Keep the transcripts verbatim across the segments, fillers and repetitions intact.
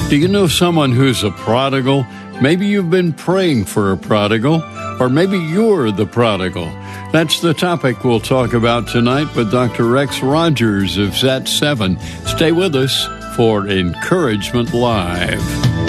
Do you know someone who's a prodigal? Maybe you've been praying for a prodigal, or maybe you're the prodigal. That's the topic we'll talk about tonight with Doctor Rex Rogers of S A T seven. Stay with us for Encouragement Live.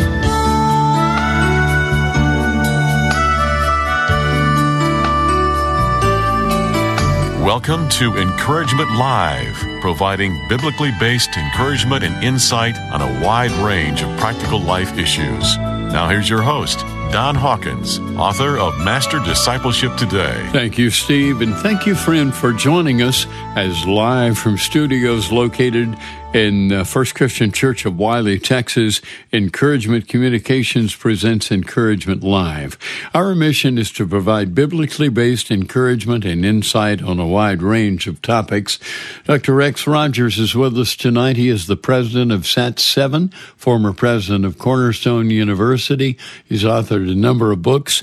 Welcome to Encouragement Live, providing biblically based encouragement and insight on a wide range of practical life issues. Now here's your host, Don Hawkins, author of Master Discipleship Today. Thank you, Steve, and thank you, friend, for joining us as live from studios located in uh, First Christian Church of Wiley, Texas. Encouragement Communications presents Encouragement Live. Our mission is to provide biblically based encouragement and insight on a wide range of topics. Doctor Rex Rogers is with us tonight. He is the president of S A T seven, former president of Cornerstone University. He's authored a number of books,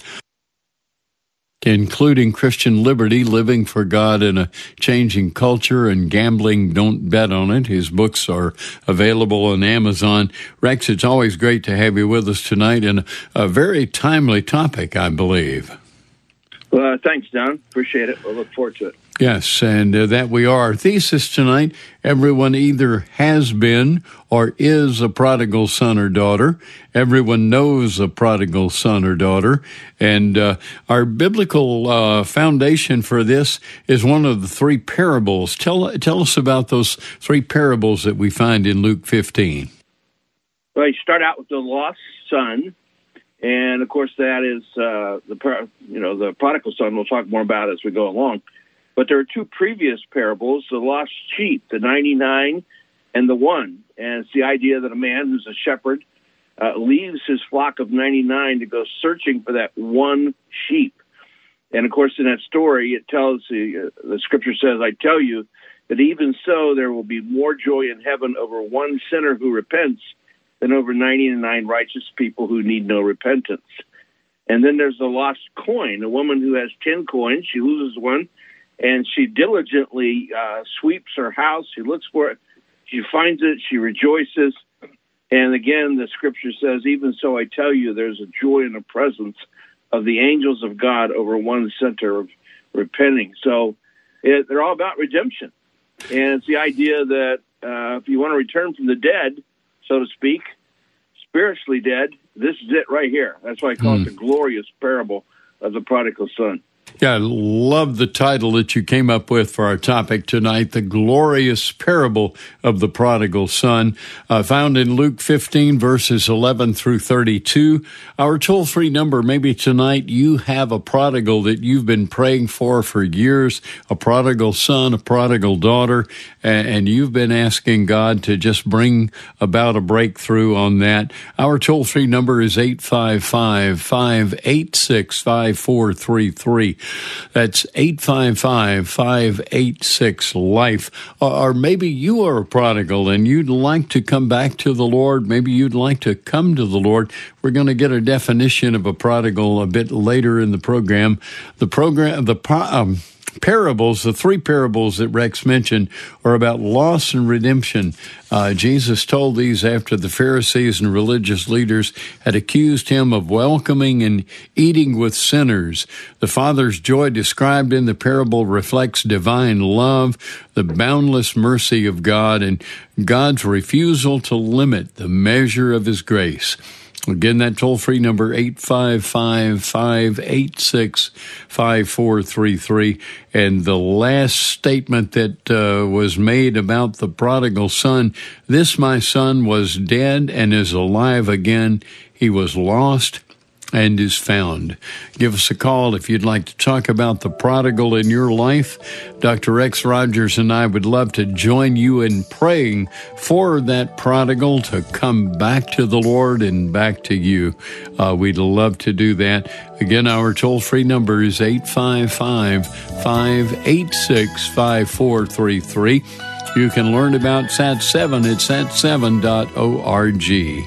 including Christian Liberty, Living for God in a Changing Culture, and Gambling, Don't Bet on It. His books are available on Amazon. Rex, it's always great to have you with us tonight, and a very timely topic, I believe. Well, uh, thanks, Don. Appreciate it. We'll look forward to it. Yes, and uh, that we are. Our thesis tonight, everyone either has been or is a prodigal son or daughter. Everyone knows a prodigal son or daughter. And uh, our biblical uh, foundation for this is one of the three parables. Tell, tell us about those three parables that we find in Luke fifteen. Well, you start out with the lost son. And, of course, that is uh, the you know the prodigal son. We'll talk more about it as we go along. But there are two previous parables, the lost sheep, the ninety-nine and the one. And it's the idea that a man who's a shepherd uh, leaves his flock of ninety-nine to go searching for that one sheep. And, of course, in that story, it tells, the, uh, the scripture says, I tell you that even so there will be more joy in heaven over one sinner who repents than over ninety-nine righteous people who need no repentance. And then there's the lost coin, a woman who has ten coins. She loses one, and she diligently uh, sweeps her house. She looks for it. She finds it. She rejoices. And again, the scripture says, even so I tell you, there's a joy in the presence of the angels of God over one sinner of repenting. So it, they're all about redemption. And it's the idea that uh, if you want to return from the dead, so to speak, spiritually dead, this is it right here. That's why I call mm. it the glorious parable of the prodigal son. Yeah, I love the title that you came up with for our topic tonight, The Glorious Parable of the Prodigal Son, uh, found in Luke fifteen, verses eleven through thirty-two. Our toll-free number, maybe tonight you have a prodigal that you've been praying for for years, a prodigal son, a prodigal daughter, and, and you've been asking God to just bring about a breakthrough on that. Our toll-free number is eight five five, five eight six, five four three three. That's eight five five, five eight six, LIFE. Or maybe you are a prodigal and you'd like to come back to the Lord. Maybe you'd like to come to the Lord. We're going to get a definition of a prodigal a bit later in the program. The program, the um, parables, the three parables that Rex mentioned, are about loss and redemption. Uh, Jesus told these after the Pharisees and religious leaders had accused him of welcoming and eating with sinners. The Father's joy described in the parable reflects divine love, the boundless mercy of God, and God's refusal to limit the measure of his grace. Again, that toll-free number, eight five five, five eight six, five four three three. And the last statement that uh, was made about the prodigal son, this my son was dead and is alive again. He was lost and is found. Give us a call if you'd like to talk about the prodigal in your life. Doctor Rex Rogers and I would love to join you in praying for that prodigal to come back to the Lord and back to you. Uh, we'd love to do that. Again, our toll-free number is eight five five, five eight six, five four three three. You can learn about S A T seven at S A T seven dot org.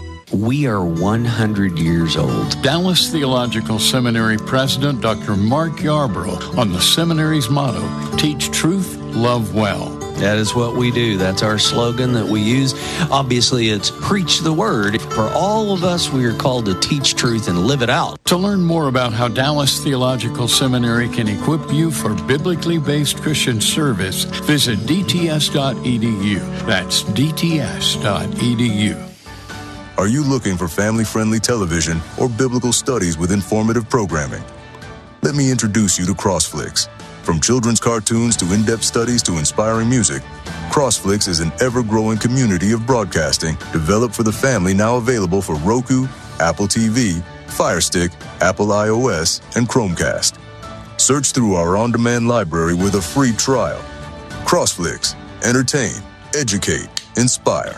We are one hundred years old. Dallas Theological Seminary President Doctor Mark Yarbrough on the seminary's motto, Teach Truth, Love Well. That is what we do. That's our slogan that we use. Obviously, it's preach the word. For all of us, we are called to teach truth and live it out. To learn more about how Dallas Theological Seminary can equip you for biblically based Christian service, visit d t s dot e d u. That's d t s dot e d u. Are you looking for family-friendly television or biblical studies with informative programming? Let me introduce you to CrossFlix. From children's cartoons to in-depth studies to inspiring music, CrossFlix is an ever-growing community of broadcasting developed for the family, now available for Roku, Apple T V, Fire Stick, Apple iOS, and Chromecast. Search through our on-demand library with a free trial. CrossFlix. Entertain, educate, inspire.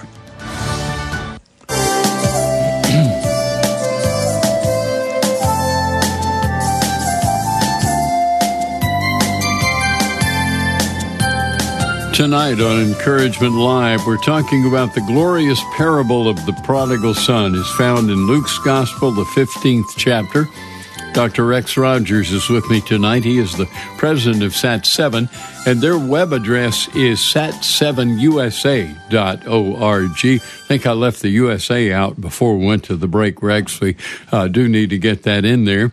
Tonight on Encouragement Live, we're talking about the glorious parable of the prodigal son. It's found in Luke's Gospel, the fifteenth chapter. Doctor Rex Rogers is with me tonight. He is the president of S A T seven, and their web address is sat seven u s a dot org. I think I left the U S A out before we went to the break, Rex. We uh, do need to get that in there.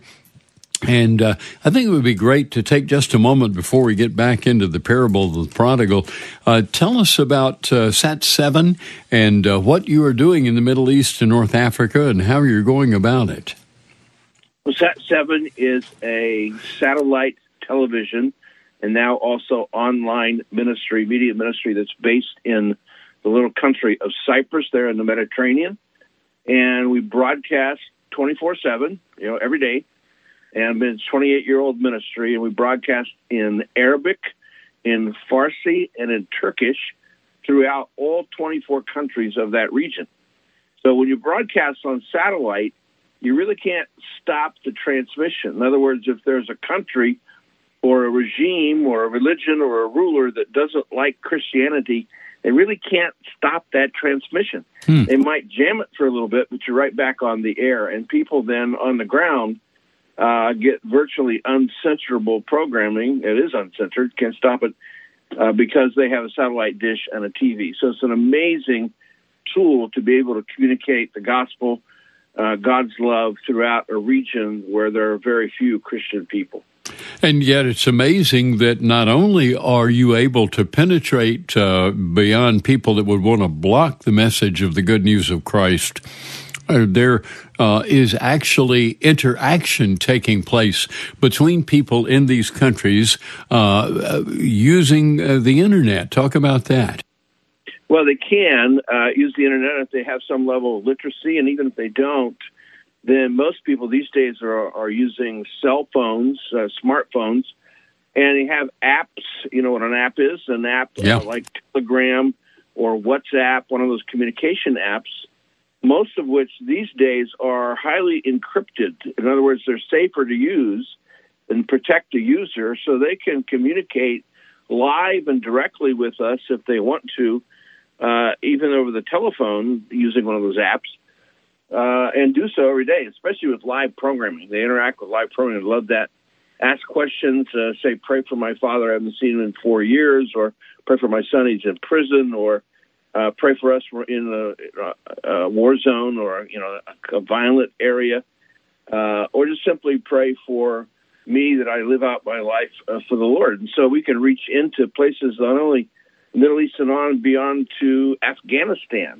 And uh, I think it would be great to take just a moment before we get back into the parable of the prodigal. Uh, tell us about uh, S A T seven and uh, what you are doing in the Middle East and North Africa and how you're going about it. Well, S A T seven is a satellite television and now also online ministry, media ministry that's based in the little country of Cyprus there in the Mediterranean. And we broadcast twenty-four seven, you know, every day. And it's a twenty-eight-year-old ministry, and we broadcast in Arabic, in Farsi, and in Turkish throughout all twenty-four countries of that region. So when you broadcast on satellite, you really can't stop the transmission. In other words, if there's a country or a regime or a religion or a ruler that doesn't like Christianity, they really can't stop that transmission. Hmm. They might jam it for a little bit, but you're right back on the air. And people then on the ground Uh, get virtually uncensorable programming. It is uncensored, can't stop it, uh, because they have a satellite dish and a T V. So it's an amazing tool to be able to communicate the gospel, uh, God's love throughout a region where there are very few Christian people. And yet it's amazing that not only are you able to penetrate uh, beyond people that would want to block the message of the good news of Christ, Uh, there uh, is actually interaction taking place between people in these countries uh, using uh, the Internet. Talk about that. Well, they can uh, use the Internet if they have some level of literacy, and even if they don't, then most people these days are, are using cell phones, uh, smartphones, and they have apps. You know what an app is? An app yeah. uh, like Telegram or WhatsApp, one of those communication apps, most of which these days are highly encrypted. In other words, they're safer to use and protect the user so they can communicate live and directly with us if they want to, uh, even over the telephone using one of those apps, uh, and do so every day, especially with live programming. They interact with live programming. I love that. Ask questions, uh, say, pray for my father, I haven't seen him in four years, or pray for my son, he's in prison, or Uh, pray for us, we're in a, a war zone or, you know, a, a violent area, uh, or just simply pray for me that I live out my life uh, for the Lord. And so we can reach into places not only the Middle East and on beyond to Afghanistan,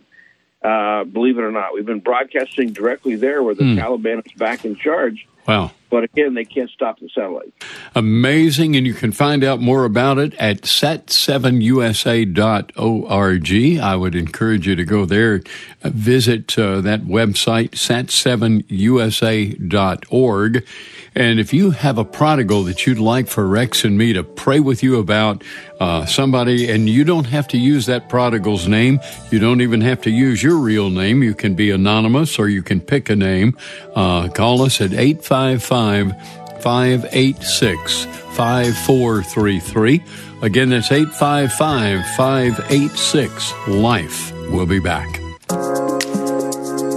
uh, believe it or not. We've been broadcasting directly there where the hmm. Taliban is back in charge. Wow. But again, they can't stop the satellite. Amazing, and you can find out more about it at sat seven u s a dot org. I would encourage you to go there, visit uh, that website, sat seven u s a dot org. And if you have a prodigal that you'd like for Rex and me to pray with you about, uh, somebody, and you don't have to use that prodigal's name, you don't even have to use your real name, you can be anonymous or you can pick a name, uh, call us at eight five five, five eight six, five four three three. Again, that's eight five five, five eight six, LIFE. We'll be back.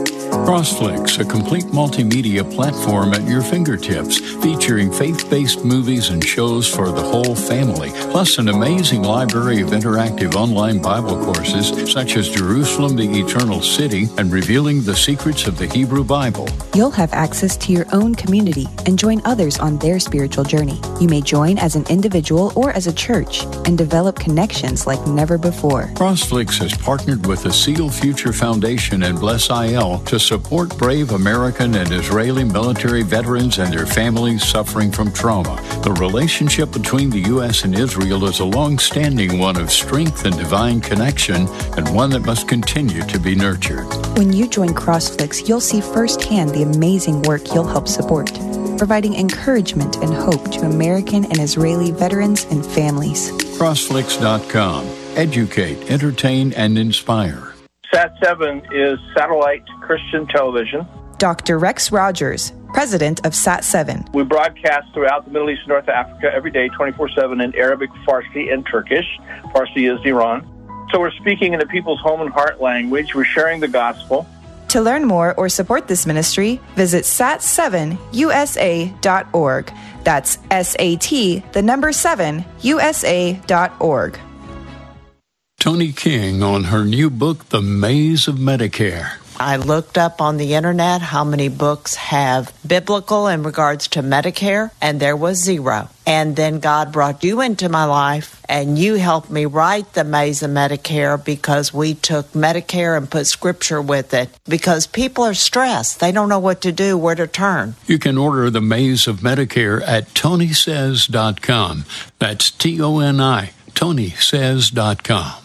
Crossflix, a complete multimedia platform at your fingertips, featuring faith-based movies and shows for the whole family, plus an amazing library of interactive online Bible courses such as Jerusalem, the Eternal City, and Revealing the Secrets of the Hebrew Bible. You'll have access to your own community and join others on their spiritual journey. You may join as an individual or as a church and develop connections like never before. Crossflix has partnered with the Seal Future Foundation and Bless I L to support brave American and Israeli military veterans and their families suffering from trauma. The relationship between the U S and Israel is a long-standing one of strength and divine connection, and one that must continue to be nurtured. When you join Crossflix, you'll see firsthand the amazing work you'll help support, providing encouragement and hope to American and Israeli veterans and families. Crossflix dot com. Educate, entertain, and inspire. Sat seven is Satellite Christian Television. Doctor Rex Rogers, president of Sat seven. We broadcast throughout the Middle East and North Africa every day, twenty-four seven, in Arabic, Farsi, and Turkish. Farsi is Iran. So we're speaking in the people's home and heart language. We're sharing the gospel. To learn more or support this ministry, visit sat seven U S A dot org. That's S A T, the number seven, U S A dot org. Toni King on her new book, The Maze of Medicare. I looked up on the internet how many books have biblical in regards to Medicare, and there was zero. And then God brought you into my life, and you helped me write The Maze of Medicare because we took Medicare and put scripture with it. Because people are stressed. They don't know what to do, where to turn. You can order The Maze of Medicare at toni says dot com. That's T O N I, toni says dot com.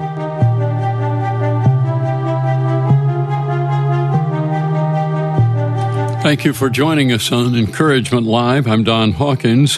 Thank you for joining us on Encouragement Live. I'm Don Hawkins.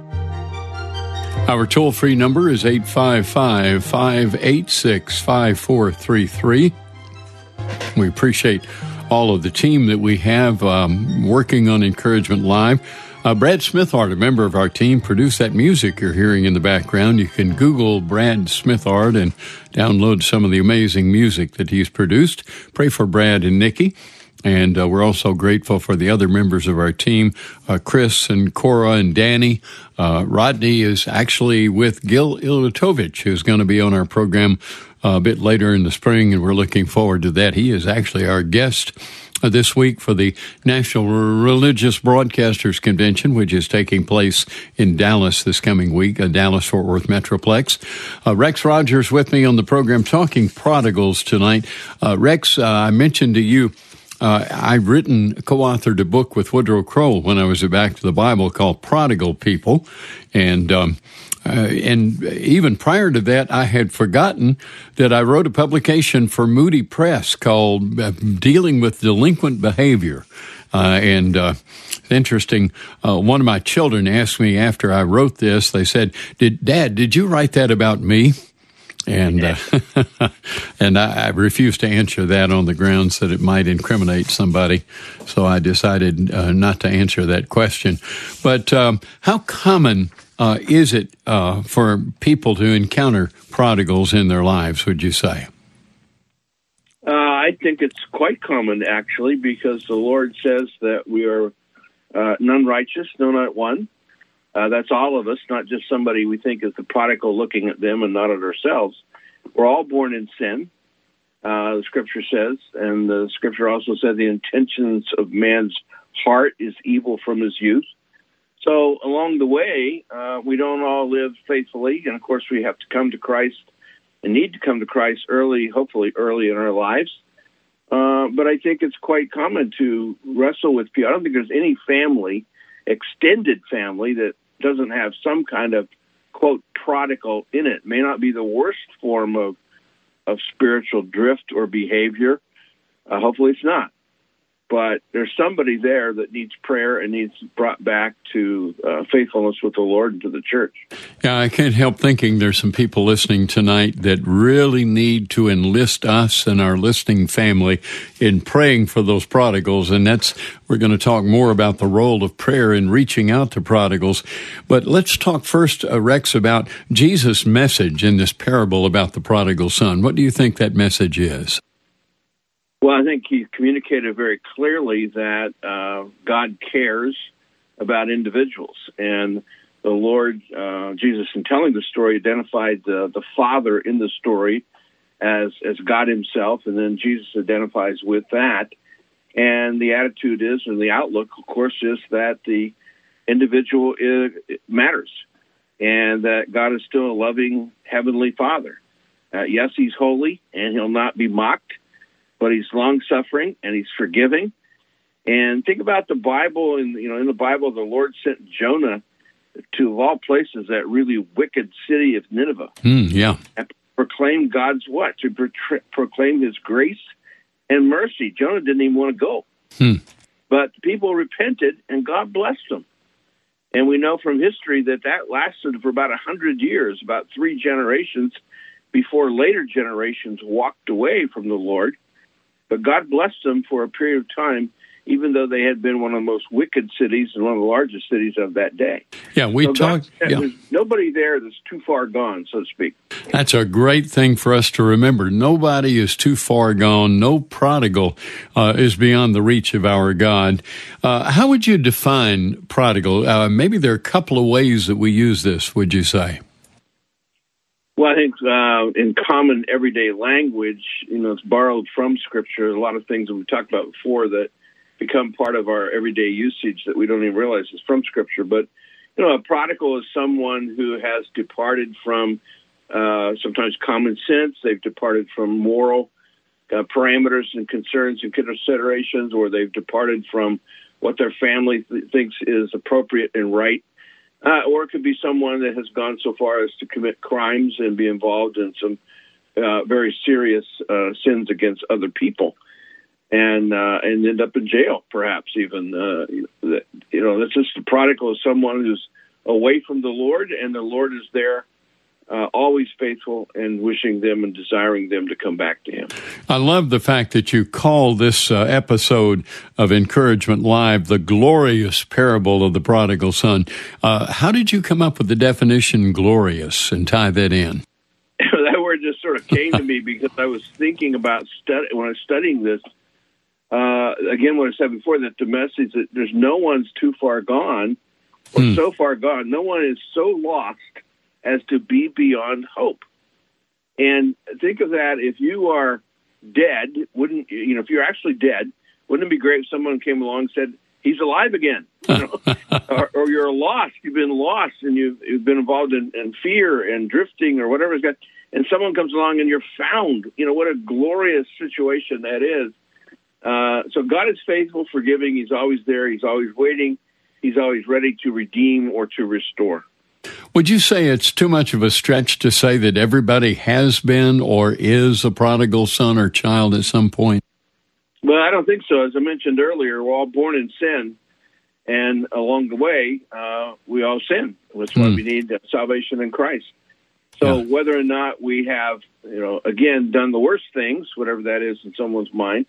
Our toll-free number is eight five five, five eight six, five four three three. We appreciate all of the team that we have um, working on Encouragement Live. Uh, Brad Smithard, a member of our team, produced that music you're hearing in the background. You can Google Brad Smithard and download some of the amazing music that he's produced. Pray for Brad and Nikki. And uh, we're also grateful for the other members of our team, uh, Chris and Cora and Danny. Uh, Rodney is actually with Gil Ilitovich, who's going to be on our program uh, a bit later in the spring, and we're looking forward to that. He is actually our guest uh, this week for the National Religious Broadcasters Convention, which is taking place in Dallas this coming week, uh, Dallas-Fort Worth Metroplex. Uh, Rex Rogers with me on the program talking prodigals tonight. Uh, Rex, uh, I mentioned to you, Uh, I've written, co-authored a book with Woodrow Kroll when I was at Back to the Bible called Prodigal People. And um, uh, and even prior to that, I had forgotten that I wrote a publication for Moody Press called uh, Dealing with Delinquent Behavior. Uh, and uh, interesting, uh, one of my children asked me after I wrote this, they said, "Did Dad, did you write that about me?" And uh, and I, I refused to answer that on the grounds that it might incriminate somebody. So I decided uh, not to answer that question. But um, how common uh, is it uh, for people to encounter prodigals in their lives, would you say? Uh, I think it's quite common, actually, because the Lord says that we are uh, none righteous, no, not one. Uh, that's all of us, not just somebody we think is the prodigal looking at them and not at ourselves. We're all born in sin, uh, the Scripture says, and the Scripture also said the intentions of man's heart is evil from his youth. So along the way, uh, we don't all live faithfully, and of course we have to come to Christ and need to come to Christ early, hopefully early in our lives. Uh, but I think it's quite common to wrestle with people. I don't think there's any family, extended family, that doesn't have some kind of, quote, prodigal in it. It may not be the worst form of of spiritual drift or behavior. Uh, hopefully it's not. But there's somebody there that needs prayer and needs brought back to uh, faithfulness with the Lord and to the church. Yeah, I can't help thinking there's some people listening tonight that really need to enlist us and our listening family in praying for those prodigals. And that's, we're going to talk more about the role of prayer in reaching out to prodigals. But let's talk first, uh, Rex, about Jesus' message in this parable about the prodigal son. What do you think that message is? Well, I think he communicated very clearly that uh, God cares about individuals. And the Lord, uh, Jesus, in telling the story, identified the, the Father in the story as, as God himself, and then Jesus identifies with that. And the attitude is, and the outlook, of course, is that the individual is, matters, and that God is still a loving Heavenly Father. Uh, yes, he's holy, and he'll not be mocked, but he's long-suffering, and he's forgiving. And think about the Bible, and you know, in the Bible, the Lord sent Jonah to, of all places, that really wicked city of Nineveh. Mm, yeah. And proclaim God's what? To pro- proclaim his grace and mercy. Jonah didn't even want to go. Hmm. But people repented, and God blessed them. And we know from history that that lasted for about one hundred years, about three generations, before later generations walked away from the Lord. But God blessed them for a period of time, even though they had been one of the most wicked cities and one of the largest cities of that day. Yeah, we so talked. God, yeah. There's nobody there that's too far gone, so to speak. That's a great thing for us to remember. Nobody is too far gone. No prodigal uh, is beyond the reach of our God. Uh, how would you define prodigal? Uh, maybe there are a couple of ways that we use this, would you say? Well, I think uh, in common everyday language, you know, it's borrowed from Scripture. A lot of things that we've talked about before that become part of our everyday usage that we don't even realize is from Scripture. But, you know, a prodigal is someone who has departed from uh, sometimes common sense. They've departed from moral uh, parameters and concerns and considerations, or they've departed from what their family th- thinks is appropriate and right. Uh, or it could be someone that has gone so far as to commit crimes and be involved in some uh, very serious uh, sins against other people, and uh, and end up in jail, perhaps even. Uh, you know, that's just the prodigal is someone who's away from the Lord, and the Lord is there, uh, always faithful and wishing them and desiring them to come back to him. I love the fact that you call this uh, episode of Encouragement Live the glorious parable of the prodigal son. Uh, how did you come up with the definition glorious and tie that in? That word just sort of came to me because I was thinking about stud- when I was studying this. Uh, again, what I said before, that the message that there's no one's too far gone or hmm. so far gone. No one is so lost as to be beyond hope. And think of that, if you are dead, wouldn't you know, if you're actually dead, wouldn't it be great if someone came along and said, he's alive again? You know? or, or you're lost, you've been lost, and you've, you've been involved in, in fear and drifting or whatever it's got, and someone comes along and you're found. You know, what a glorious situation that is. Uh, so God is faithful, forgiving. He's always there. He's always waiting. He's always ready to redeem or to restore. Would you say it's too much of a stretch to say that everybody has been or is a prodigal son or child at some point? Well, I don't think so. As I mentioned earlier, we're all born in sin, and along the way, uh, we all sin. That's why mm. we need salvation in Christ. So yeah. whether or not we have, you know, again, done the worst things, whatever that is in someone's mind,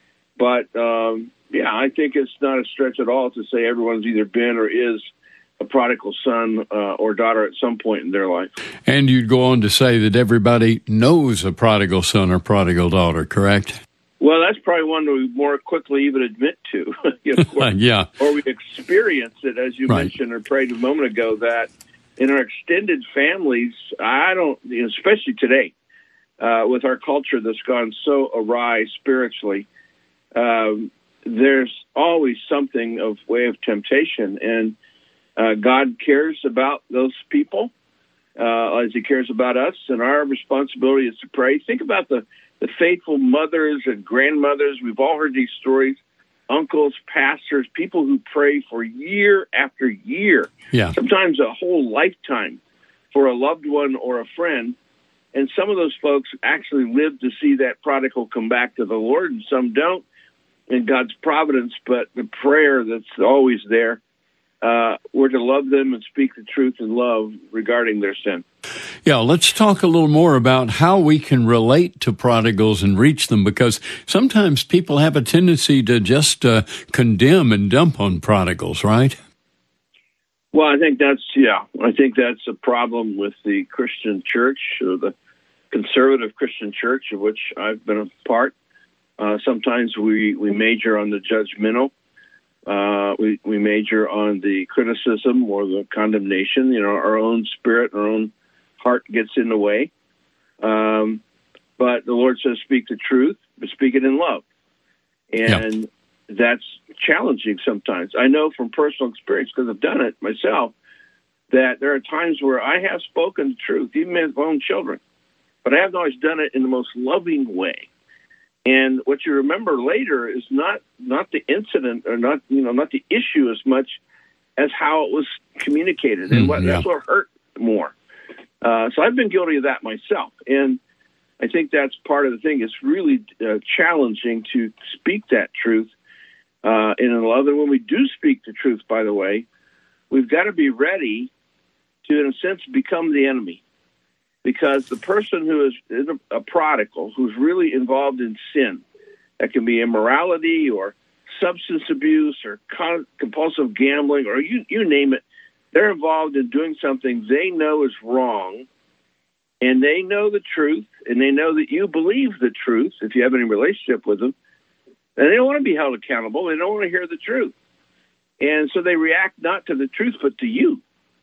but, um, yeah, I think it's not a stretch at all to say everyone's either been or is a prodigal son uh, or daughter at some point in their life. And you'd go on to say that everybody knows a prodigal son or prodigal daughter, correct? Well, that's probably one we more quickly even admit to. you know, or, yeah. Or we experience it, as you right. mentioned or prayed a moment ago, that in our extended families, I don't, you know, especially today, uh, with our culture that's gone so awry spiritually, um, there's always something of way of temptation. And Uh, God cares about those people uh, as he cares about us, and our responsibility is to pray. Think about the, the faithful mothers and grandmothers. We've all heard these stories, uncles, pastors, people who pray for year after year, yeah. sometimes a whole lifetime for a loved one or a friend. And some of those folks actually live to see that prodigal come back to the Lord, and some don't in God's providence, but the prayer that's always there. Uh, we're to love them and speak the truth in love regarding their sin. Yeah, let's talk a little more about how we can relate to prodigals and reach them, because sometimes people have a tendency to just uh, condemn and dump on prodigals, right? Well, I think that's, yeah, I think that's a problem with the Christian church, or the conservative Christian church, of which I've been a part. Uh, sometimes we, we major on the judgmental. Uh, we, we major on the criticism or the condemnation. You know, our own spirit, our own heart gets in the way. Um, but the Lord says, speak the truth, but speak it in love. And yep. that's challenging sometimes. I know from personal experience, because I've done it myself, that there are times where I have spoken the truth, even with my own children, but I haven't always done it in the most loving way. And what you remember later is not not the incident or not you know not the issue as much as how it was communicated, and what, mm, yeah. that's what hurt more. Uh, so I've been guilty of that myself, and I think that's part of the thing. It's really uh, challenging to speak that truth uh, in love. And when we do speak the truth, by the way, we've got to be ready to, in a sense, become the enemy. Because the person who is, is a, a prodigal, who's really involved in sin, that can be immorality or substance abuse or con- compulsive gambling or you, you name it, they're involved in doing something they know is wrong, and they know the truth, and they know that you believe the truth if you have any relationship with them, and they don't want to be held accountable. They don't want to hear the truth. And so they react not to the truth, but to you.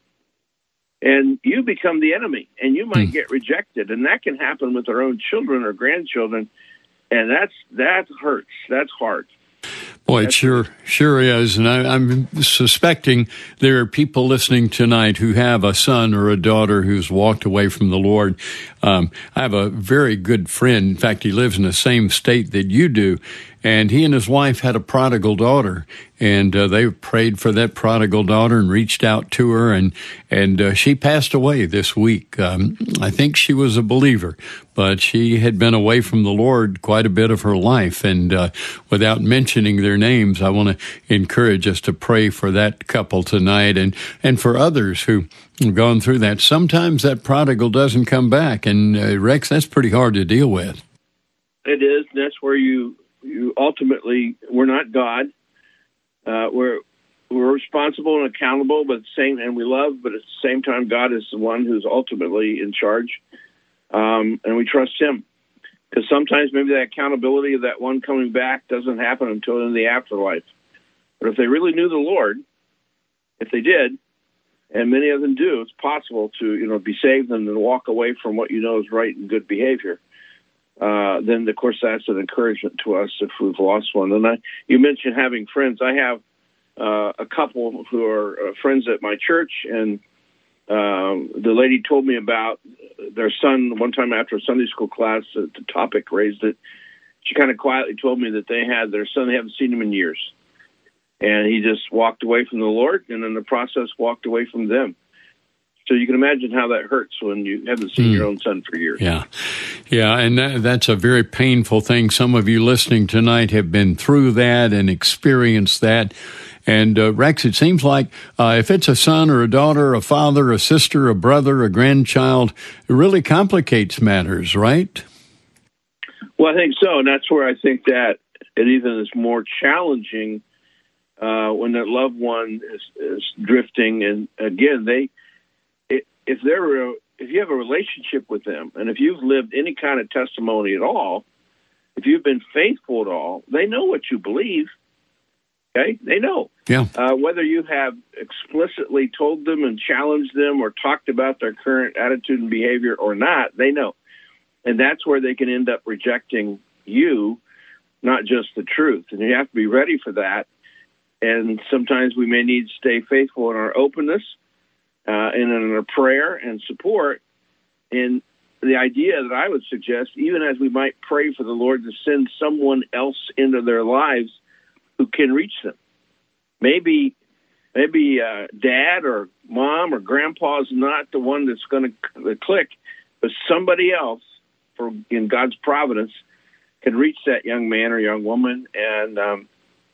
And you become the enemy, and you might mm. get rejected. And that can happen with our own children or grandchildren, and that's that hurts. That's hard. Boy, it sure sure is. And I, I'm suspecting there are people listening tonight who have a son or a daughter who's walked away from the Lord. Um, I have a very good friend. In fact, he lives in the same state that you do. And he and his wife had a prodigal daughter, and uh, they prayed for that prodigal daughter and reached out to her, and and uh, she passed away this week. Um, I think she was a believer, but she had been away from the Lord quite a bit of her life. And uh, without mentioning their names, I want to encourage us to pray for that couple tonight, and, and for others who have gone through that. Sometimes that prodigal doesn't come back, and uh, Rex, that's pretty hard to deal with. It is. That's where you... You ultimately, we're not God. Uh, we're we're responsible and accountable, but at the same, and we love, but at the same time, God is the one who's ultimately in charge, um, and we trust Him. Because sometimes maybe that accountability of that one coming back doesn't happen until in the afterlife. But if they really knew the Lord, if they did, and many of them do, it's possible to you know be saved and then walk away from what you know is right and good behavior. Uh, then, of course, that's an encouragement to us if we've lost one. And I, you mentioned having friends. I have uh, a couple who are uh, friends at my church, and um, the lady told me about their son one time after a Sunday school class. Uh, the topic raised it. She kind of quietly told me that they had their son. They haven't seen him in years, and he just walked away from the Lord, and in the process walked away from them. So you can imagine how that hurts when you haven't seen mm. your own son for years. Yeah, yeah, and that, that's a very painful thing. Some of you listening tonight have been through that and experienced that. And uh, Rex, it seems like uh, if it's a son or a daughter, a father, a sister, a brother, a grandchild, it really complicates matters, right? Well, I think so, and that's where I think that it even is more challenging uh, when that loved one is, is drifting. And again, they... If they're a, if you have a relationship with them, and if you've lived any kind of testimony at all, if you've been faithful at all, they know what you believe. Okay, they know. Yeah. Uh, whether you have explicitly told them and challenged them or talked about their current attitude and behavior or not, they know, and that's where they can end up rejecting you, not just the truth. And you have to be ready for that. And sometimes we may need to stay faithful in our openness. Uh, and in a prayer and support, and the idea that I would suggest, even as we might pray for the Lord to send someone else into their lives who can reach them. Maybe maybe uh, dad or mom or grandpa is not the one that's going to click, but somebody else, for in God's providence, can reach that young man or young woman. And, um,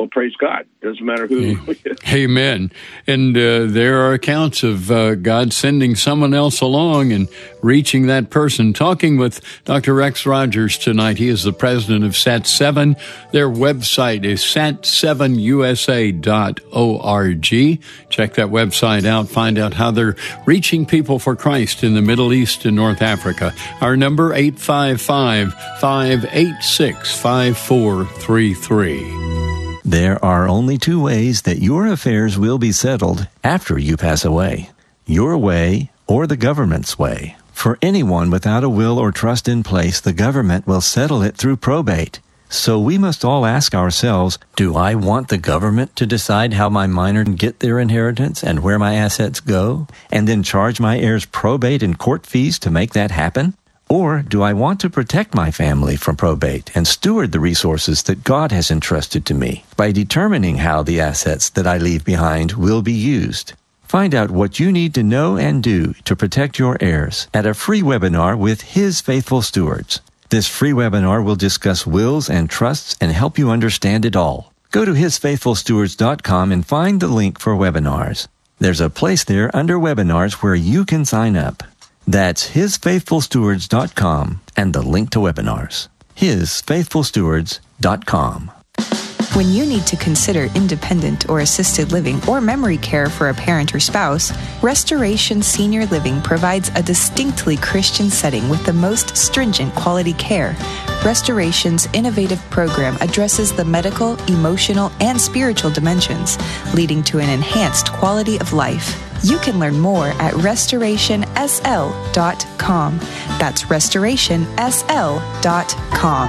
well, praise God. Doesn't matter who. Amen. And uh, there are accounts of uh, God sending someone else along and reaching that person. Talking with Doctor Rex Rogers tonight. He is the president of S A T seven. Their website is sat seven u s a dot org. Check that website out. Find out how they're reaching people for Christ in the Middle East and North Africa. Our number, eight five five, five eight six, five four three three. There are only two ways that your affairs will be settled after you pass away. Your way or the government's way. For anyone without a will or trust in place, the government will settle it through probate. So we must all ask ourselves, do I want the government to decide how my minor can get their inheritance and where my assets go, and then charge my heirs probate and court fees to make that happen? Or do I want to protect my family from probate and steward the resources that God has entrusted to me by determining how the assets that I leave behind will be used? Find out what you need to know and do to protect your heirs at a free webinar with His Faithful Stewards. This free webinar will discuss wills and trusts and help you understand it all. Go to his faithful stewards dot com and find the link for webinars. There's a place there under webinars where you can sign up. That's his faithful stewards dot com and the link to webinars. his faithful stewards dot com. When you need to consider independent or assisted living or memory care for a parent or spouse, Restoration Senior Living provides a distinctly Christian setting with the most stringent quality care. Restoration's innovative program addresses the medical, emotional, and spiritual dimensions, leading to an enhanced quality of life. You can learn more at restoration s l dot com. That's restoration s l dot com.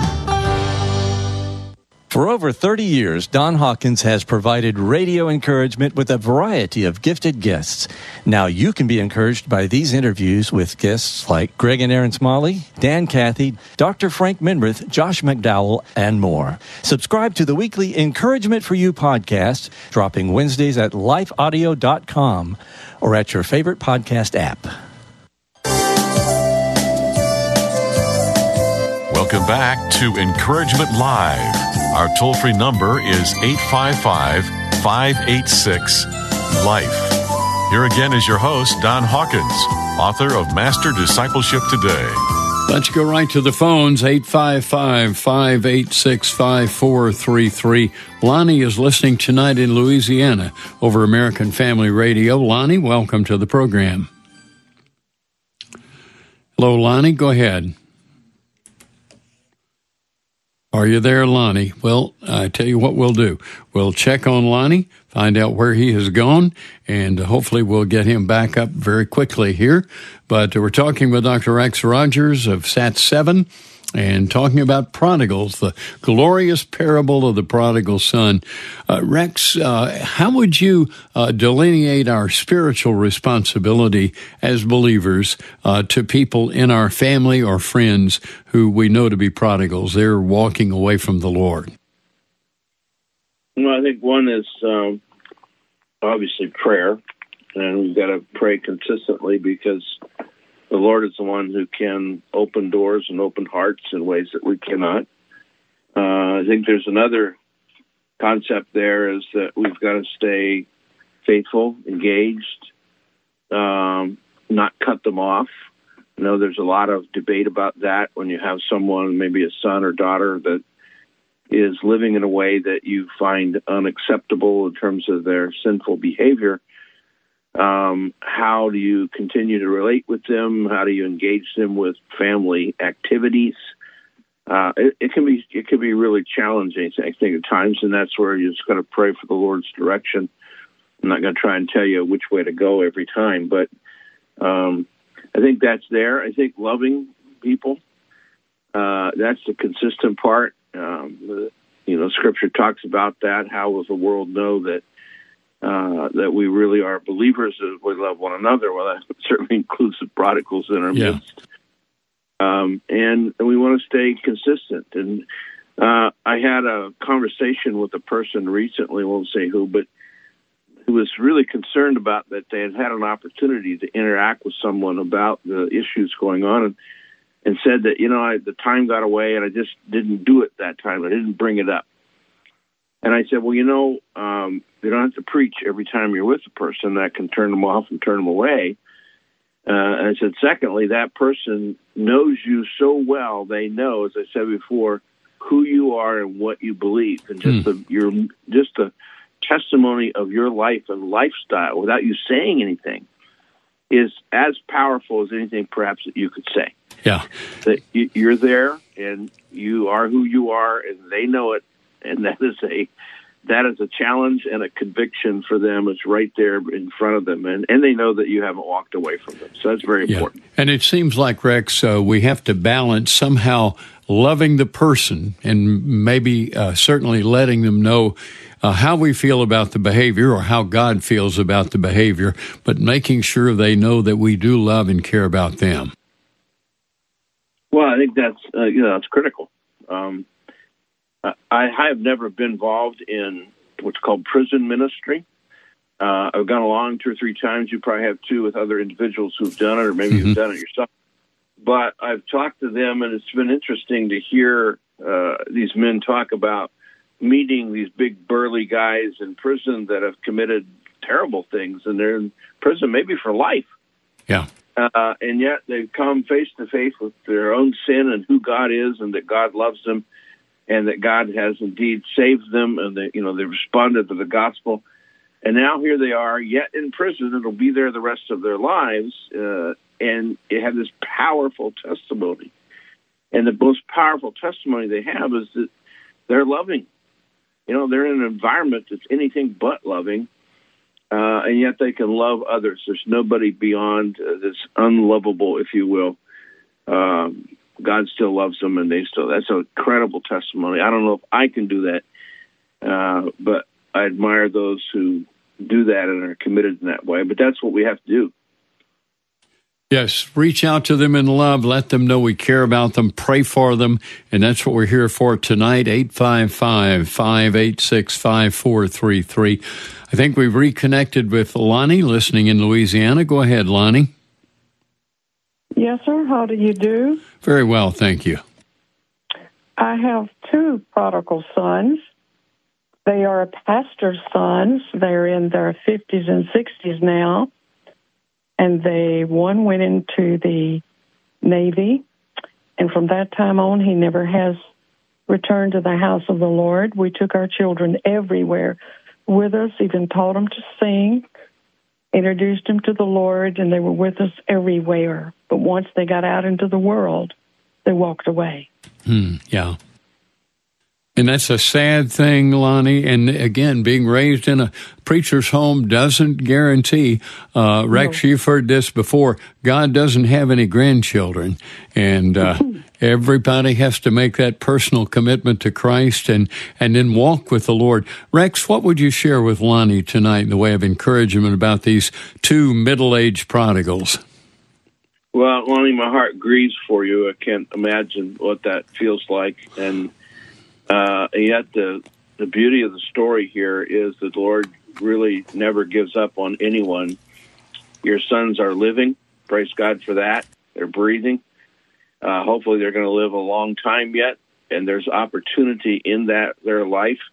For over thirty years, Don Hawkins has provided radio encouragement with a variety of gifted guests. Now you can be encouraged by these interviews with guests like Greg and Aaron Smalley, Dan Cathy, Doctor Frank Minworth, Josh McDowell, and more. Subscribe to the weekly Encouragement for You podcast, dropping Wednesdays at life audio dot com or at your favorite podcast app. Welcome back to Encouragement Live. Our toll-free number is eight five five, five eight six, LIFE. Here again is your host, Don Hawkins, author of Master Discipleship Today. Let's go right to the phones, eight five five, five eight six, five four three three. Lonnie is listening tonight in Louisiana over American Family Radio. Lonnie, welcome to the program. Hello, Lonnie, go ahead. Are you there, Lonnie? Well, I tell you what we'll do. We'll check on Lonnie, find out where he has gone, and hopefully we'll get him back up very quickly here. But we're talking with Doctor Rex Rogers of S A T seven and talking about prodigals, the glorious parable of the prodigal son. Uh, Rex, uh, how would you uh, delineate our spiritual responsibility as believers uh, to people in our family or friends who we know to be prodigals? They're walking away from the Lord. Well, I think one is um, obviously prayer, and we've got to pray consistently because the Lord is the one who can open doors and open hearts in ways that we cannot. Uh, I think there's another concept there is that we've got to stay faithful, engaged, um, not cut them off. I know there's a lot of debate about that when you have someone, maybe a son or daughter, that is living in a way that you find unacceptable in terms of their sinful behavior. Um, how do you continue to relate with them? How do you engage them with family activities? Uh, it, it can be it can be really challenging, I think, at times, and that's where you just got to pray for the Lord's direction. I'm not going to try and tell you which way to go every time, but um, I think that's there. I think loving people, uh, that's the consistent part. Um, the, you know, Scripture talks about that. How will the world know that Uh, that we really are believers, that we love one another? Well, that certainly includes the prodigals in our yeah. midst. Um, and, and we want to stay consistent. And uh, I had a conversation with a person recently, I won't say who, but who was really concerned about that they had had an opportunity to interact with someone about the issues going on, and, and said that, you know, I, the time got away and I just didn't do it that time. I didn't bring it up. And I said, well, you know, um, you don't have to preach every time you're with a person. That can turn them off and turn them away. Uh, and I said, secondly, that person knows you so well, they know, as I said before, who you are and what you believe. And just, mm. the, your, just the testimony of your life and lifestyle without you saying anything is as powerful as anything perhaps that you could say. Yeah. That you're there and you are who you are and they know it. And that is a that is a challenge and a conviction for them. It's right there in front of them. And, and they know that you haven't walked away from them. So that's very important. Yeah. And it seems like, Rex, uh, we have to balance somehow loving the person and maybe uh, certainly letting them know uh, how we feel about the behavior or how God feels about the behavior, but making sure they know that we do love and care about them. Well, I think that's, uh, you know, that's critical. Um I have never been involved in what's called prison ministry. Uh, I've gone along two or three times. You probably have too with other individuals who've done it, or maybe mm-hmm. you've done it yourself. But I've talked to them, and it's been interesting to hear uh, these men talk about meeting these big burly guys in prison that have committed terrible things, and they're in prison maybe for life. Yeah. Uh, and yet they've come face to face with their own sin and who God is, and that God loves them. And that God has indeed saved them, and that, you know, they responded to the gospel. And now here they are, yet in prison. It'll be there the rest of their lives, uh, and they have this powerful testimony. And the most powerful testimony they have is that they're loving. You know, they're in an environment that's anything but loving, uh, and yet they can love others. There's nobody beyond uh, this unlovable, if you will. Um, God still loves them, and they still, that's an incredible testimony. I don't know if I can do that, uh, but I admire those who do that and are committed in that way. But that's what we have to do. Yes, reach out to them in love. Let them know we care about them. Pray for them. And that's what we're here for tonight, eight five five, five eight six, five four three three. I think we've reconnected with Lonnie, listening in Louisiana. Go ahead, Lonnie. Yes, sir. How do you do? Very well, thank you. I have two prodigal sons. They are pastor's sons. They're in their fifties and sixties now. And they one went into the Navy. And from that time on, he never has returned to the house of the Lord. We took our children everywhere with us, even taught them to sing, introduced them to the Lord, and they were with us everywhere. But once they got out into the world, they walked away. Hmm, yeah. And that's a sad thing, Lonnie. And again, being raised in a preacher's home doesn't guarantee. Uh, Rex, no. You've heard this before. God doesn't have any grandchildren. And uh, everybody has to make that personal commitment to Christ and, and then walk with the Lord. Rex, what would you share with Lonnie tonight in the way of encouragement about these two middle-aged prodigals? Well, Lonnie, my heart grieves for you. I can't imagine what that feels like. And Uh, and yet the the beauty of the story here is that the Lord really never gives up on anyone. Your sons are living. Praise God for that. They're breathing. Uh, hopefully they're going to live a long time yet, and there's opportunity in that their life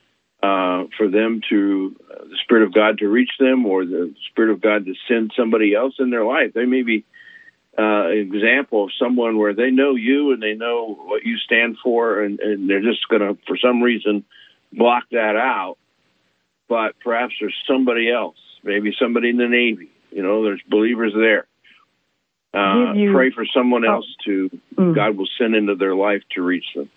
uh, for them to, uh, the Spirit of God to reach them, or the Spirit of God to send somebody else in their life. They may be Uh, an example of someone where they know you and they know what you stand for, and, and they're just going to, for some reason, block that out. But perhaps there's somebody else, maybe somebody in the Navy. You know, there's believers there. Uh, you, pray for someone else to, mm. God will send into their life to reach them.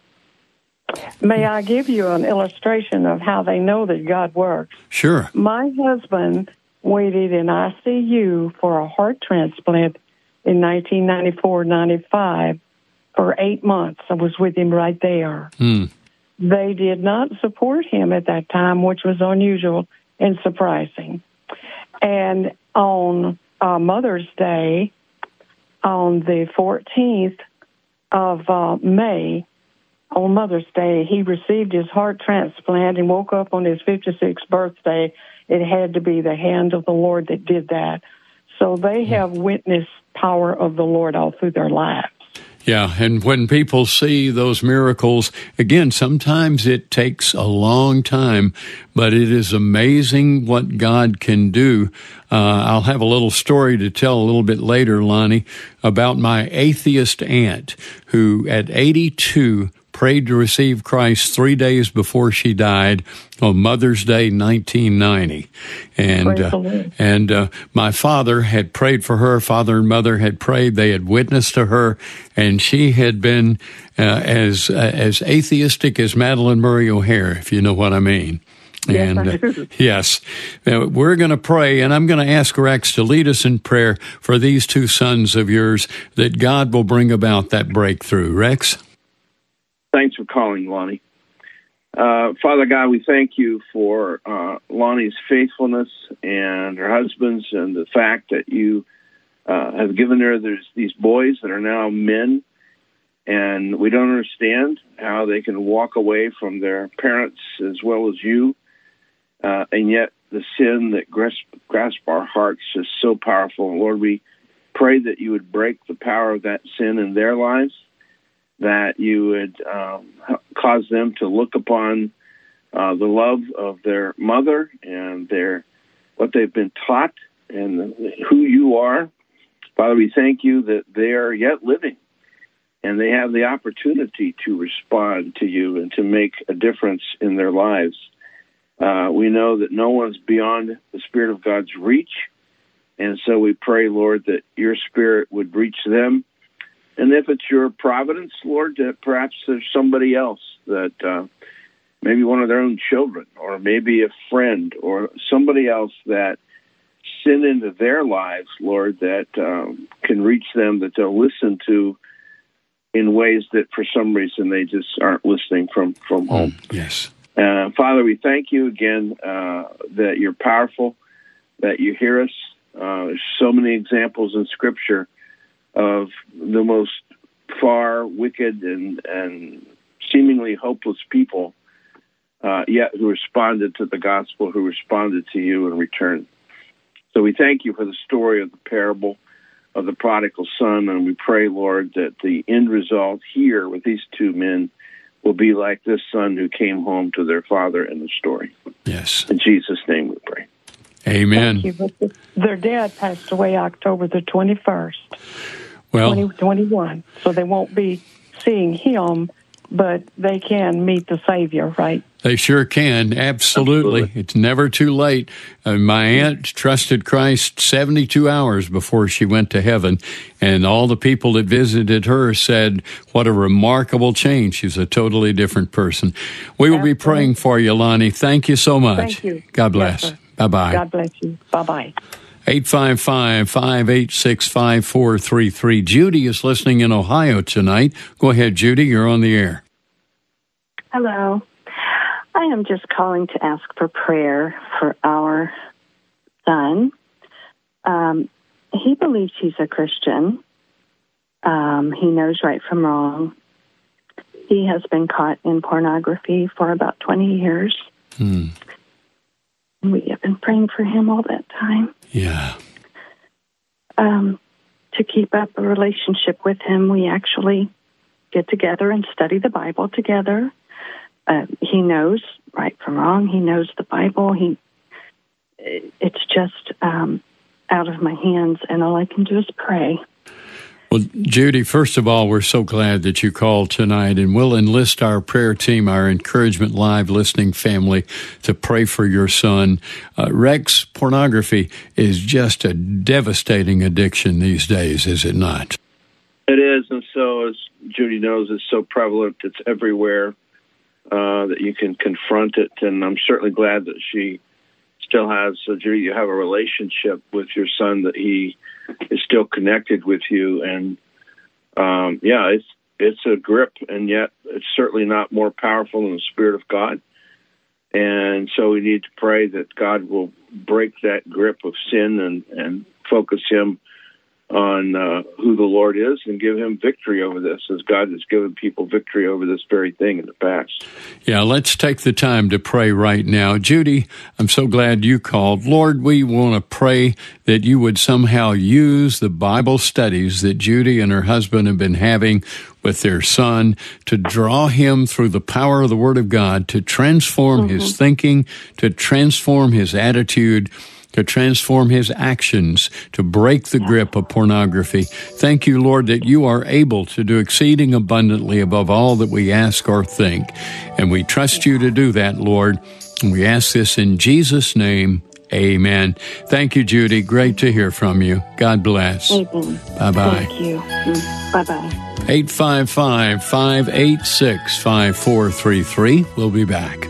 May I give you an illustration of how they know that God works? Sure. My husband waited in I C U for a heart transplant in nineteen ninety-four ninety-five for eight months. I was with him right there. Mm. They did not support him at that time, which was unusual and surprising. And on uh, Mother's Day, on the fourteenth of uh, May, on Mother's Day, he received his heart transplant and woke up on his fifty-sixth birthday. It had to be the hand of the Lord that did that. So they have witnessed power of the Lord all through their lives. Yeah, and when people see those miracles, again, sometimes it takes a long time, but it is amazing what God can do. Uh, I'll have a little story to tell a little bit later, Lonnie, about my atheist aunt who at eighty-two prayed to receive Christ three days before she died on Mother's Day, nineteen ninety. And uh, and uh, my father had prayed for her. Father and mother had prayed. They had witnessed to her, and she had been uh, as uh, as atheistic as Madalyn Murray O'Hair, if you know what I mean. Yes, and I do. Uh, yes, uh, we're going to pray, and I'm going to ask Rex to lead us in prayer for these two sons of yours, that God will bring about that breakthrough. Rex? Thanks for calling, Lonnie. Uh, Father God, we thank you for uh, Lonnie's faithfulness and her husband's, and the fact that you uh, have given her there's these boys that are now men, and we don't understand how they can walk away from their parents as well as you, uh, and yet the sin that grasp, grasp our hearts is so powerful. And Lord, we pray that you would break the power of that sin in their lives, that you would um, cause them to look upon uh, the love of their mother and their what they've been taught and who you are. Father, we thank you that they are yet living, and they have the opportunity to respond to you and to make a difference in their lives. Uh, we know that no one's beyond the Spirit of God's reach, and so we pray, Lord, that your Spirit would reach them. And if it's your providence, Lord, that perhaps there's somebody else that uh, maybe one of their own children, or maybe a friend, or somebody else that sin into their lives, Lord, that um, can reach them, that they'll listen to in ways that for some reason they just aren't listening from, from home. Mm, yes. Uh, Father, we thank you again uh, that you're powerful, that you hear us. Uh, there's so many examples in Scripture of the most far wicked and, and seemingly hopeless people, uh, yet who responded to the gospel, who responded to you in return. So we thank you for the story of the parable of the prodigal son, and we pray, Lord, that the end result here with these two men will be like this son who came home to their father in the story. Yes. In Jesus' name we pray. Amen. Thank you. But their dad passed away October the twenty-first, well, twenty twenty-one, so they won't be seeing him, but they can meet the Savior, right? They sure can. Absolutely. Absolutely. It's never too late. Uh, my aunt trusted Christ seventy-two hours before she went to heaven, and all the people that visited her said, what a remarkable change. She's a totally different person. We will Absolutely. be praying for you, Lonnie. Thank you so much. Thank you. God bless. Yes, bye-bye. God bless you. Bye-bye. eight five five, five eight six, five four three three. Judy is listening in Ohio tonight. Go ahead, Judy. You're on the air. Hello. I am just calling to ask for prayer for our son. Um, he believes he's a Christian. Um, he knows right from wrong. He has been caught in pornography for about twenty years. Hmm. We have been praying for him all that time. Yeah. Um, to keep up a relationship with him, we actually get together and study the Bible together. Uh, he knows right from wrong. He knows the Bible. He, it's just um, out of my hands, and all I can do is pray. Well, Judy, first of all, we're so glad that you called tonight, and we'll enlist our prayer team, our Encouragement Live listening family, to pray for your son. Uh, Rex, pornography is just a devastating addiction these days, is it not? It is, and so, as Judy knows, it's so prevalent. It's everywhere. Uh, that you can confront it, and I'm certainly glad that she still has, so Judy, you have a relationship with your son, that he is still connected with you, and um, yeah, it's it's a grip, and yet it's certainly not more powerful than the Spirit of God, and so we need to pray that God will break that grip of sin and, and focus him on uh, who the Lord is and give him victory over this, as God has given people victory over this very thing in the past. Yeah, let's take the time to pray right now. Judy, I'm so glad you called. Lord, we want to pray that you would somehow use the Bible studies that Judy and her husband have been having with their son to draw him through the power of the Word of God, to transform mm-hmm. his thinking, to transform his attitude, to transform his actions, to break the grip of pornography. Thank you, Lord, that you are able to do exceeding abundantly above all that we ask or think. And we trust you to do that, Lord. And we ask this in Jesus' name. Amen. Thank you, Judy. Great to hear from you. God bless. Amen. Bye-bye. Thank you. Mm. Bye-bye. eight five five, five eight six, five four three three. We'll be back.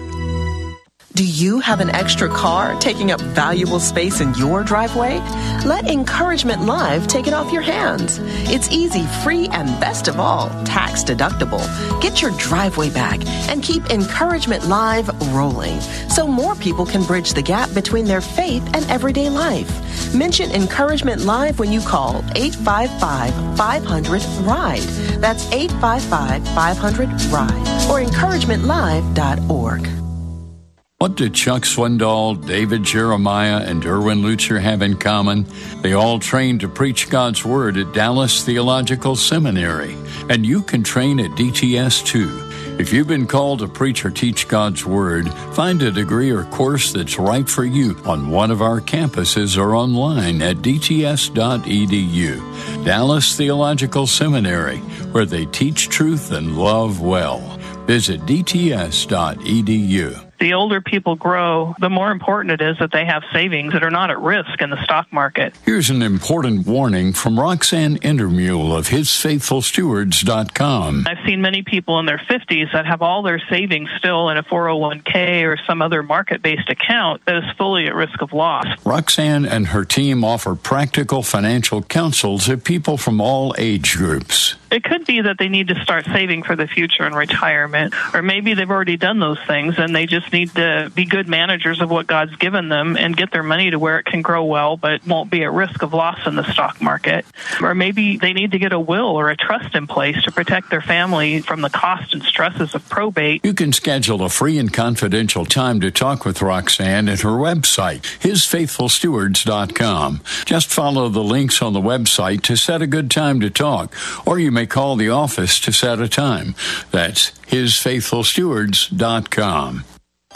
Do you have an extra car taking up valuable space in your driveway? Let Encouragement Live take it off your hands. It's easy, free, and best of all, tax deductible. Get your driveway back and keep Encouragement Live rolling so more people can bridge the gap between their faith and everyday life. Mention Encouragement Live when you call eight five five, five hundred, RIDE. That's eight five five, five hundred, RIDE or encouragement live dot org. What do Chuck Swindoll, David Jeremiah, and Erwin Lutzer have in common? They all trained to preach God's Word at Dallas Theological Seminary, and you can train at D T S too. If you've been called to preach or teach God's Word, find a degree or course that's right for you on one of our campuses or online at d t s dot e d u. Dallas Theological Seminary, where they teach truth and love well. Visit d t s dot e d u. The older people grow, the more important it is that they have savings that are not at risk in the stock market. Here's an important warning from Roxanne Intermule of his faithful stewards dot com. I've seen many people in their fifties that have all their savings still in a four oh one k or some other market-based account that is fully at risk of loss. Roxanne and her team offer practical financial counsel to people from all age groups. It could be that they need to start saving for the future and retirement, or maybe they've already done those things and they just need to be good managers of what God's given them and get their money to where it can grow well but won't be at risk of loss in the stock market. Or maybe they need to get a will or a trust in place to protect their family from the cost and stresses of probate. You can schedule a free and confidential time to talk with Roxanne at her website, his faithful stewards dot com. Just follow the links on the website to set a good time to talk, or you may call the office to set a time. That's his faithful stewards dot com.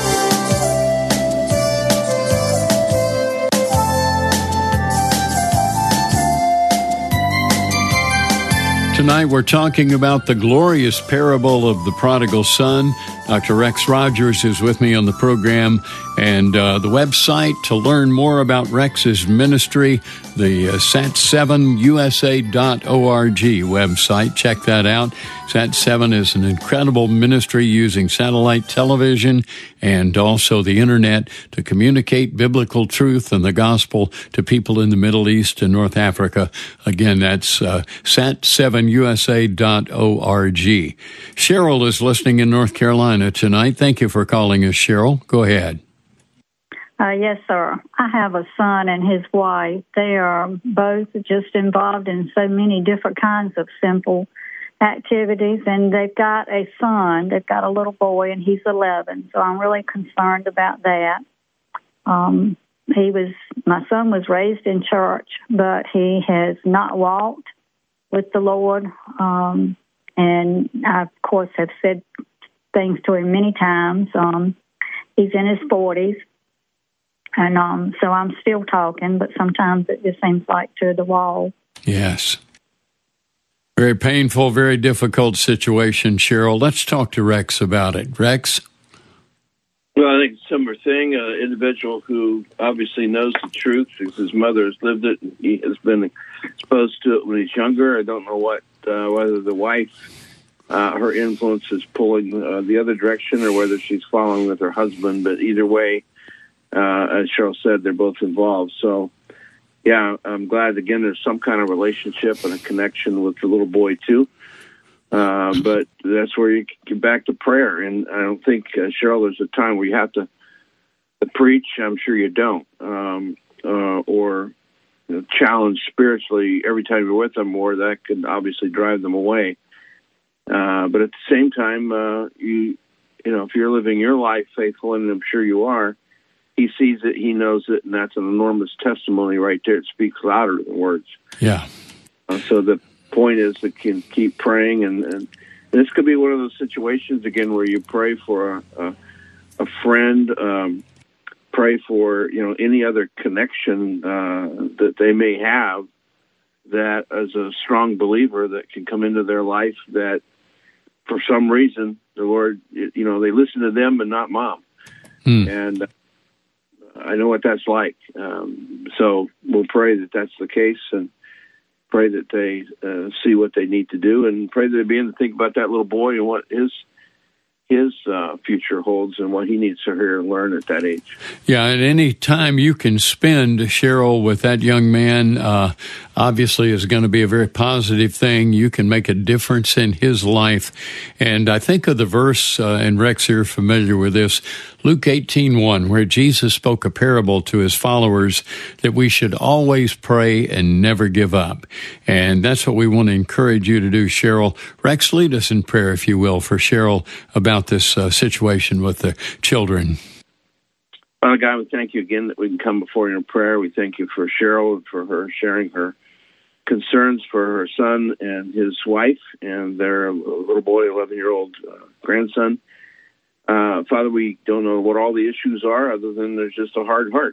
Tonight we're talking about the glorious parable of the prodigal son. Doctor Rex Rogers is with me on the program, and uh, the website to learn more about Rex's ministry, the uh, sat seven u s a dot org website. Check that out. sat seven is an incredible ministry using satellite television and also the internet to communicate biblical truth and the gospel to people in the Middle East and North Africa. Again, that's uh, sat seven u s a dot org. Cheryl is listening in North Carolina tonight. Thank you for calling us, Cheryl. Go ahead. Uh, yes, sir. I have a son and his wife. They are both just involved in so many different kinds of simple activities, and they've got a son. They've got a little boy, and he's eleven, so I'm really concerned about that. Um, he was, my son was raised in church, but he has not walked with the Lord, um, and I, of course, have said things to him many times. Um, he's in his forties, and um, so I'm still talking, but sometimes it just seems like to the wall. Yes. Very painful, very difficult situation, Cheryl. Let's talk to Rex about it. Rex? Well, I think it's a similar thing. An individual who obviously knows the truth because his mother has lived it. And he has been exposed to it when he's younger. I don't know what uh, whether the wife, uh, her influence is pulling uh, the other direction or whether she's following with her husband. But either way, uh, as Cheryl said, they're both involved. So, yeah, I'm glad, again, there's some kind of relationship and a connection with the little boy, too. Uh, but that's where you get back to prayer. And I don't think, uh, Cheryl, there's a time where you have to, to preach. I'm sure you don't. Um, uh, or you know, challenged spiritually every time you're with them, or that could obviously drive them away. Uh, but at the same time, uh, you you know, if you're living your life faithful, and I'm sure you are, he sees it, he knows it, and that's an enormous testimony right there. It speaks louder than words. Yeah. Uh, so the point is to can keep praying, and, and this could be one of those situations again where you pray for a, a, a friend, um, pray for you know any other connection uh, that they may have that as a strong believer that can come into their life that for some reason the Lord, you know, they listen to them but not mom. Hmm. And uh, I know what that's like. Um, so we'll pray that that's the case, and pray that they uh, see what they need to do, and pray that they begin to think about that little boy and what his his uh, future holds and what he needs to hear and learn at that age. Yeah, and any time you can spend, Cheryl, with that young man, uh, obviously is going to be a very positive thing. You can make a difference in his life. And I think of the verse, uh, and Rex, you're familiar with this, Luke eighteen one, where Jesus spoke a parable to his followers that we should always pray and never give up. And that's what we want to encourage you to do, Cheryl. Rex, lead us in prayer, if you will, for Cheryl about this uh, situation with the children. Father God, we thank you again that we can come before you in prayer. We thank you for Cheryl and for her sharing her concerns for her son and his wife and their little boy, eleven-year-old uh, grandson. Uh, Father, we don't know what all the issues are other than there's just a hard heart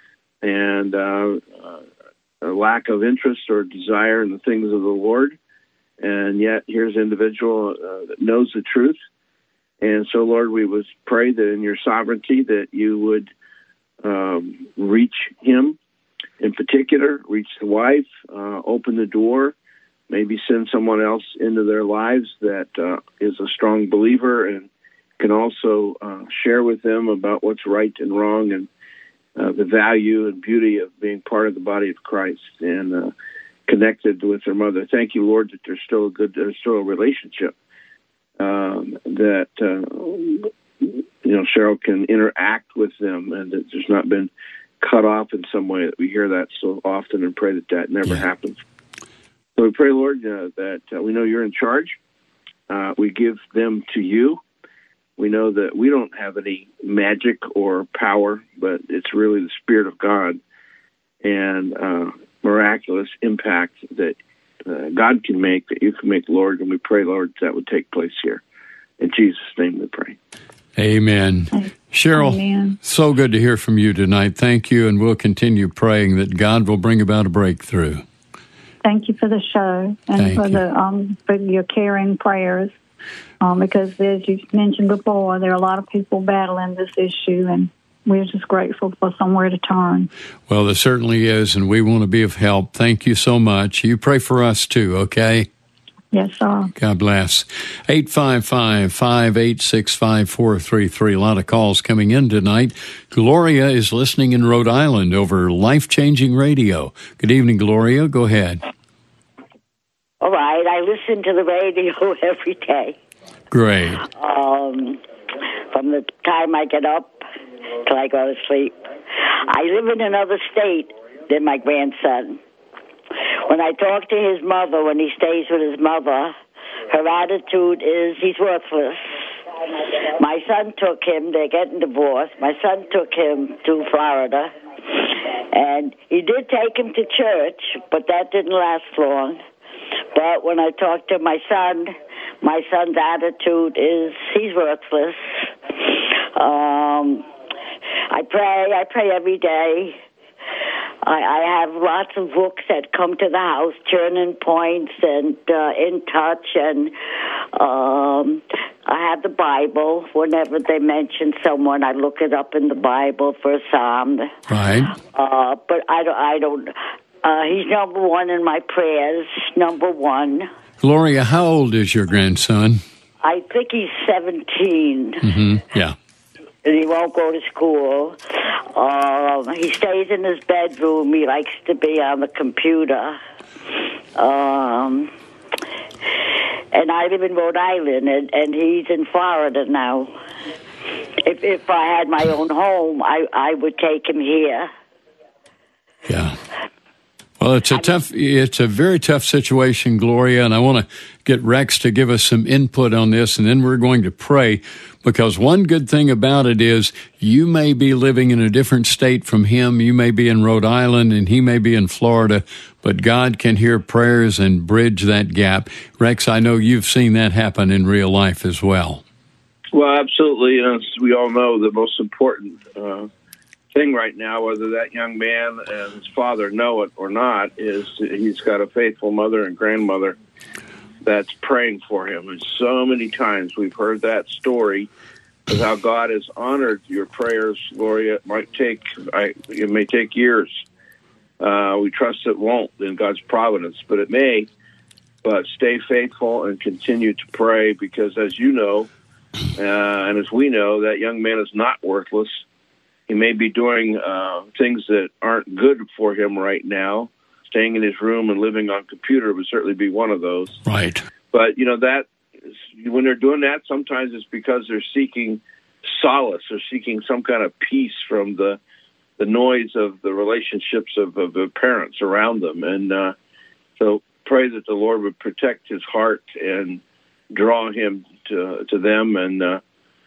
and uh, uh, a lack of interest or desire in the things of the Lord. And yet here's an individual uh, that knows the truth. And so, Lord, we would pray that in your sovereignty that you would um, reach him in particular, reach the wife, uh, open the door, maybe send someone else into their lives that uh, is a strong believer and can also uh, share with them about what's right and wrong and uh, the value and beauty of being part of the body of Christ and uh, connected with their mother. Thank you, Lord, that there's still a good, there's still a relationship um, that uh, you know Cheryl can interact with them, and that there's not been cut off in some way. That we hear that so often, and pray that that never yeah. happens. So we pray, Lord, uh, that uh, we know you're in charge. Uh, we give them to you. We know that we don't have any magic or power, but it's really the Spirit of God and uh, miraculous impact that uh, God can make, that you can make, Lord. And we pray, Lord, that would take place here. In Jesus' name we pray. Amen. Cheryl, Amen. So good to hear from you tonight. Thank you, and we'll continue praying that God will bring about a breakthrough. Thank you for the show and Thank for you. the um, for your caring prayers. Um, because as you mentioned before, there are a lot of people battling this issue, and we're just grateful for somewhere to turn. Well, there certainly is, and we want to be of help. Thank you so much. You pray for us too, okay? Yes, sir. God bless. eight five five, five eight six, five four three three. A lot of calls coming in tonight. Gloria is listening in Rhode Island over Life-Changing Radio. Good evening, Gloria. Go ahead. All right. I listen to the radio every day. Great. Um, from the time I get up till I go to sleep. I live in another state than my grandson. When I talk to his mother, when he stays with his mother, her attitude is he's worthless. My son took him, they're getting divorced, my son took him to Florida, and he did take him to church, but that didn't last long. But when I talk to my son, my son's attitude is he's worthless. Um, I pray, I pray every day. I, I have lots of books that come to the house, Turning Points and uh, In Touch, and um, I have the Bible. Whenever they mention someone, I look it up in the Bible for a psalm. Right. Uh, but I don't. I don't. Uh, he's number one in my prayers. Number one. Gloria, how old is your grandson? I think he's seventeen. Mm-hmm. Yeah. And he won't go to school. Um, he stays in his bedroom. He likes to be on the computer. Um, and I live in Rhode Island, and, and he's in Florida now. If if I had my own home, I, I would take him here. Yeah. Well, it's a tough, it's a very tough situation, Gloria, and I want to get Rex to give us some input on this, and then we're going to pray, because one good thing about it is you may be living in a different state from him. You may be in Rhode Island, and he may be in Florida, but God can hear prayers and bridge that gap. Rex, I know you've seen that happen in real life as well. Well, absolutely. As we all know, the most important uh thing right now, whether that young man and his father know it or not, is he's got a faithful mother and grandmother that's praying for him. And so many times we've heard that story of how God has honored your prayers, Gloria. It might take, I, it may take years. Uh, we trust it won't in God's providence, but it may. But stay faithful and continue to pray, because as you know, uh, and as we know, that young man is not worthless. He may be doing uh, things that aren't good for him right now. Staying in his room and living on computer would certainly be one of those. Right. But, you know, that when they're doing that, sometimes it's because they're seeking solace or seeking some kind of peace from the the noise of the relationships of, of the parents around them. And uh, so pray that the Lord would protect his heart and draw him to, to them, and uh,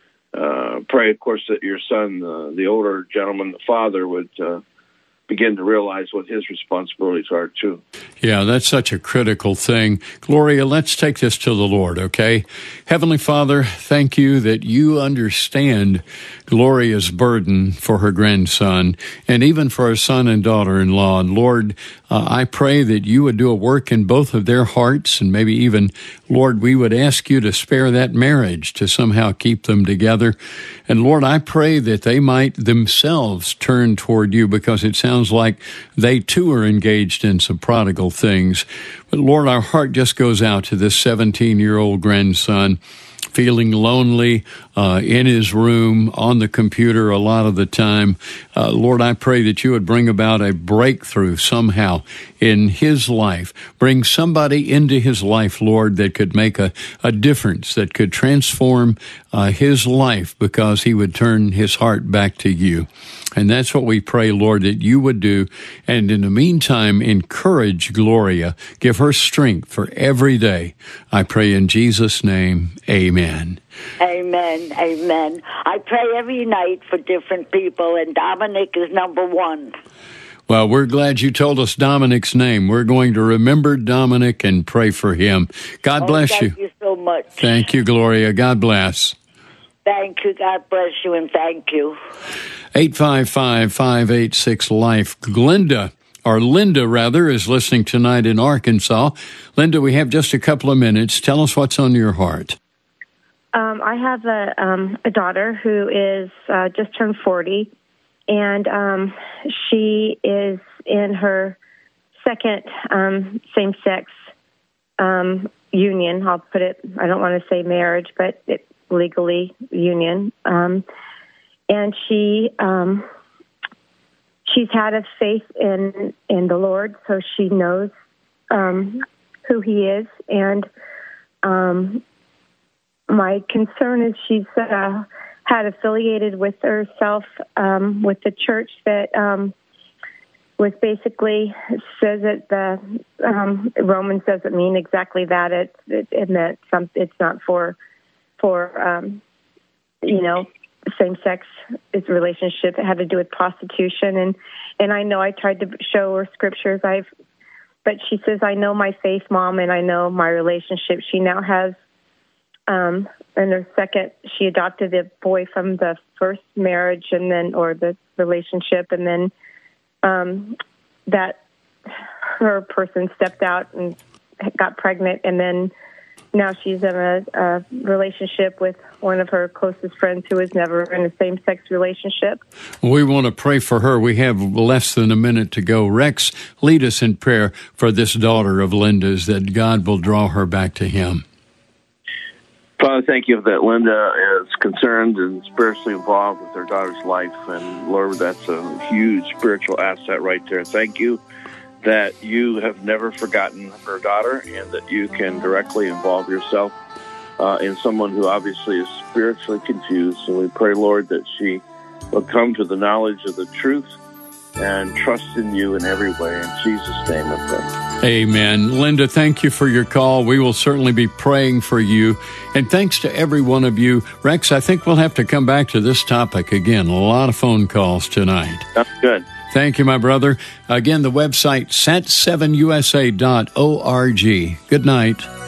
Uh, pray, of course, that your son, uh, the older gentleman, the father, would uh, begin to realize what his responsibilities are, too. Yeah, that's such a critical thing. Gloria, let's take this to the Lord, okay? Heavenly Father, thank you that you understand Gloria's burden for her grandson and even for her son and daughter-in-law. And Lord, uh, I pray that you would do a work in both of their hearts, and maybe even, Lord, we would ask you to spare that marriage to somehow keep them together. And Lord, I pray that they might themselves turn toward you, because it sounds like they too are engaged in some prodigal things. But Lord, our heart just goes out to this seventeen-year-old grandson, feeling lonely uh, in his room, on the computer a lot of the time. Uh, Lord, I pray that you would bring about a breakthrough somehow in his life. Bring somebody into his life, Lord, that could make a, a difference, that could transform uh, his life, because he would turn his heart back to you. And that's what we pray, Lord, that you would do. And in the meantime, encourage Gloria. Give her strength for every day. I pray in Jesus' name, amen. Amen, amen. I pray every night for different people, and Dominic is number one. Well, we're glad you told us Dominic's name. We're going to remember Dominic and pray for him. God oh, bless thank you. Thank you so much. Thank you, Gloria. God bless. Thank you. God bless you, and thank you. eight five five, five eight six, LIFE. Glenda, or Linda, rather, is listening tonight in Arkansas. Linda, we have just a couple of minutes. Tell us what's on your heart. Um, I have a, um, a daughter who is uh, just turned forty, and um, she is in her second um, same-sex um, union. I'll put it, I don't want to say marriage, but it, legally union. Um, and she um, she's had a faith in, in the Lord, so she knows um, who he is. And um my concern is she's uh, had affiliated with herself um, with the church that um, was basically says that the um, Romans doesn't mean exactly that. It's it, and that some it's not for for um, you know same sex is relationship. It had to do with prostitution, and and I know I tried to show her scriptures. I've but she says I know my faith, Mom, and I know my relationship. She now has. Um, and her second, she adopted a boy from the first marriage and then, or the relationship. And then, um, that her person stepped out and got pregnant. And then now she's in a, a relationship with one of her closest friends who was never in a same-sex relationship. We want to pray for her. We have less than a minute to go. Rex, lead us in prayer for this daughter of Linda's, that God will draw her back to him. Father, thank you that Linda is concerned and spiritually involved with her daughter's life. And Lord, that's a huge spiritual asset right there. Thank you that you have never forgotten her daughter, and that you can directly involve yourself uh, in someone who obviously is spiritually confused. And we pray, Lord, that she will come to the knowledge of the truth and trust in you in every way. In Jesus' name I pray. Amen. Linda, thank you for your call. We will certainly be praying for you. And thanks to every one of you. Rex, I think we'll have to come back to this topic again. A lot of phone calls tonight. That's good. Thank you, my brother. Again, the website, sat seven u s a dot org. Good night.